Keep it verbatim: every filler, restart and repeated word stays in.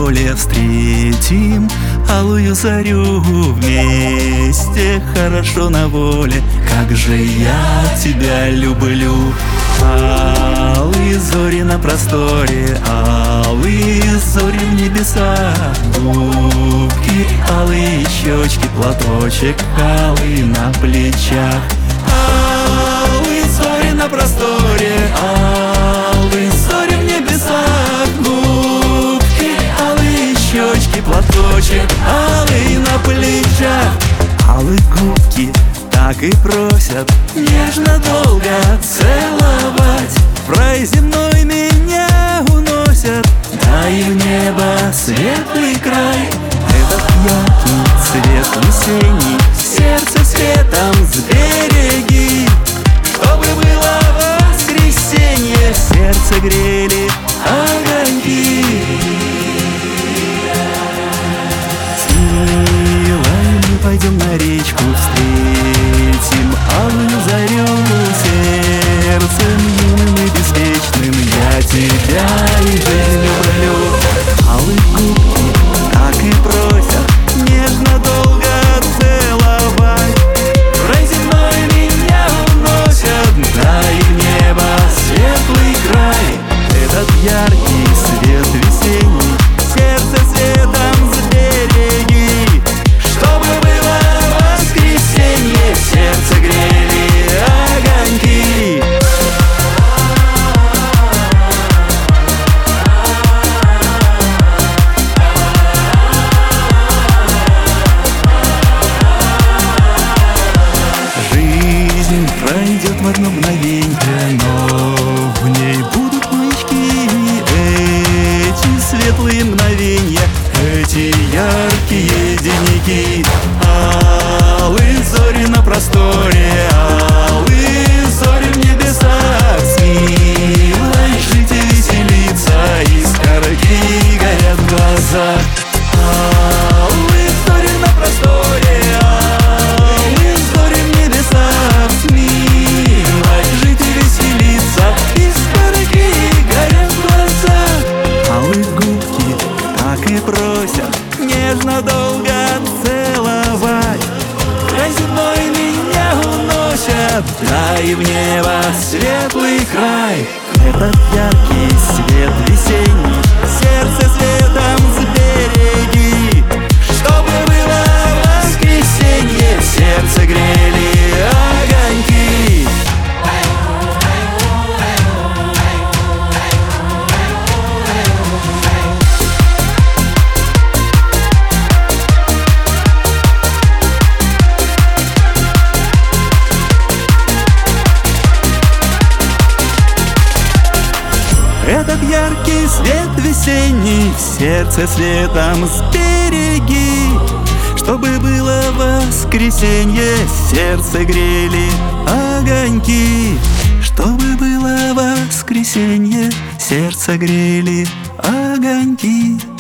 воле встретим алую зарю вместе, хорошо на воле. Как же я тебя люблю. Алые зори на просторе, алые зори в небесах, губки, алые щечки, платочек алый на плечах. Алые зори на просторе, алые зори в небесах, губки, алые щечки, платочек алый на плечах. Алые губки так и просят нежно долго целовать. В рай земной меня уносят, да и в небо светлый край. Этот яркий цвет весенний сердце светом сбереги, чтобы было воскресенье, сердце грели огоньки. С милой мы пойдем на речку, встретим алую зарю. Сердцем юным и беспечным я тебя и жизнь люблю. Алые губки так и просят нежно долго целовать. В рай земной меня уносят, да и в небо светлый край. Этот яркий свет весенний сердце светом сбереги, чтобы было воскресенье, сердце грели огоньки. Жизнь пройдет в одно мгновенье, но в ней будут маячки. Эти светлые мгновенья, эти яркие деньки. Алые зори на просторе, алые зори в небесах. С милой жить и веселиться, искорки горят в глазах. Алые зори на просторе, алые зори в небесах. С милой жить и веселиться, искорки горят в глазах. Алые губки так и просят нежно долго целовать. Край земной меня уносят, да и в небо светлый край. Этот яркий свет весенний сердце светом сбереги, чтобы было воскресенье, сердце грели огоньки. Этот яркий свет весенний в сердце светом сбереги, чтобы было воскресенье, сердце грели огоньки. Чтобы было воскресенье, сердце грели огоньки.